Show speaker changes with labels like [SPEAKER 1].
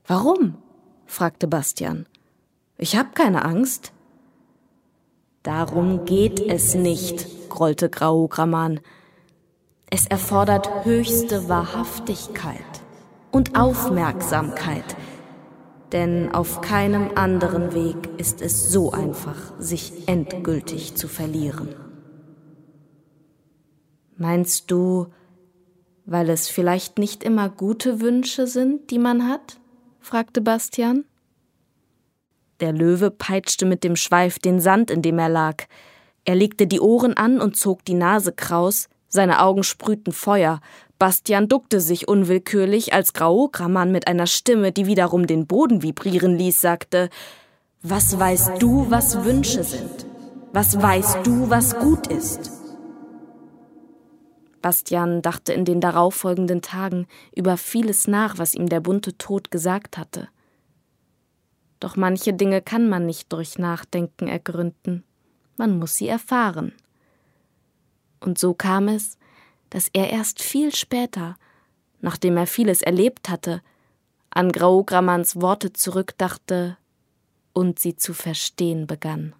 [SPEAKER 1] »Warum?« fragte Bastian. »Ich hab keine Angst.« »Darum geht es nicht«, grollte Grauograman. »Es erfordert höchste Wahrhaftigkeit und Aufmerksamkeit, denn auf keinem anderen Weg ist es so einfach, sich endgültig zu verlieren.« »Meinst du, weil es vielleicht nicht immer gute Wünsche sind, die man hat?« fragte Bastian. Der Löwe peitschte mit dem Schweif den Sand, in dem er lag. Er legte die Ohren an und zog die Nase kraus, seine Augen sprühten Feuer. Bastian duckte sich unwillkürlich, als Grauograman mit einer Stimme, die wiederum den Boden vibrieren ließ, sagte: »Was weißt du, was Wünsche sind? Was weißt du, was gut ist?« Bastian dachte in den darauffolgenden Tagen über vieles nach, was ihm der bunte Tod gesagt hatte. Doch manche Dinge kann man nicht durch Nachdenken ergründen, man muss sie erfahren. Und so kam es, dass er erst viel später, nachdem er vieles erlebt hatte, an Graugramans Worte zurückdachte und sie zu verstehen begann.